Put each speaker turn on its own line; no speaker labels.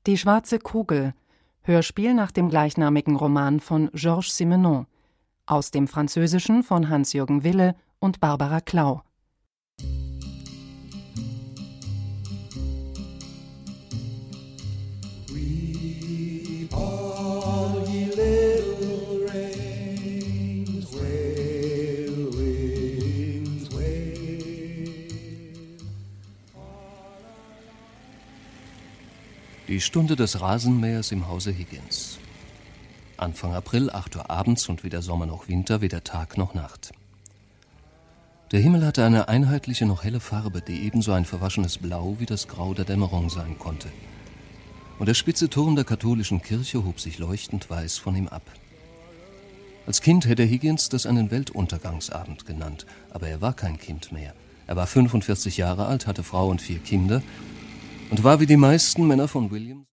Die schwarze Kugel, Hörspiel nach dem gleichnamigen Roman von Georges Simenon, aus dem Französischen von Hans-Jürgen Wille und Barbara Klau.
Die Stunde des Rasenmähers im Hause Higgins. Anfang April, 8 Uhr abends und weder Sommer noch Winter, weder Tag noch Nacht. Der Himmel hatte eine einheitliche, noch helle Farbe, die ebenso ein verwaschenes Blau wie das Grau der Dämmerung sein konnte. Und der spitze Turm der katholischen Kirche hob sich leuchtend weiß von ihm ab. Als Kind hätte Higgins das einen Weltuntergangsabend genannt, aber er war kein Kind mehr. Er war 45 Jahre alt, hatte Frau und 4 Kinder und war wie die meisten Männer von Williams